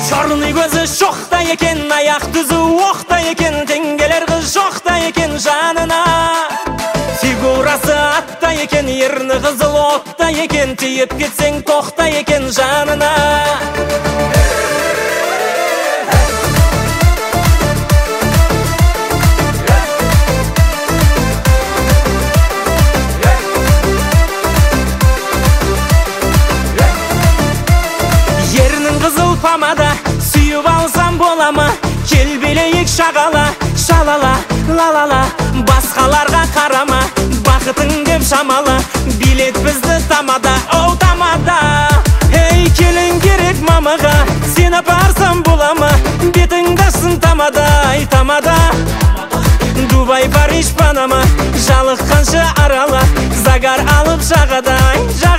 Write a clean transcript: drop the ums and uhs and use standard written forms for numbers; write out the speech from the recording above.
Чорный көзі шоқта екен, аяқ түзі оқта екен, теңгелер қыз жоқта екен жанына. Фигурасы атта екен, ерні қызыл отта екен, тиіп кетсең тоқта екен жанына. Ернің қызыл помада, сүйіп алсам бола ма? Кел билейік шағала, шалала, лалала. Басқаларға қарама, бақытың деп шамала. Билет бізді тамада, оу тамада. Ей, келін керек мамаға, сен апарсам бола ма? Бетіңді ашсын тамада, ай тамада. Дубай, Париж, Панама, жалыққанша арала. Загар алып жағада,